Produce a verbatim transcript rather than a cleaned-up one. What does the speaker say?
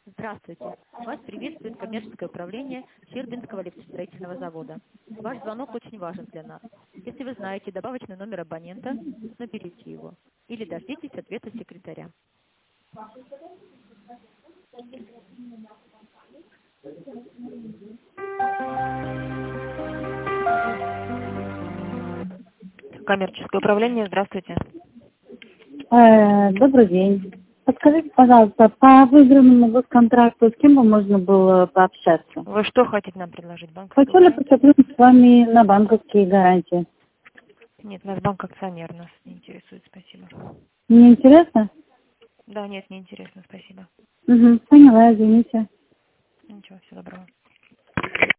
Здравствуйте. Вас приветствует коммерческое управление Щербинского лифтостроительного завода. Ваш звонок очень важен для нас. Если вы знаете добавочный номер абонента, наберите его или дождитесь ответа секретаря. Коммерческое управление, здравствуйте. Э, Добрый день. Подскажите, пожалуйста, по выигранному госконтракту с кем бы можно было пообщаться? Вы что хотите нам предложить? Банк? Хотели посотрудничать с вами на банковские гарантии. Нет, наш банк акционер, нас не интересует, спасибо. Не интересно? Да, нет, не интересно, спасибо. Угу, поняла, извините. Ничего, всего доброго.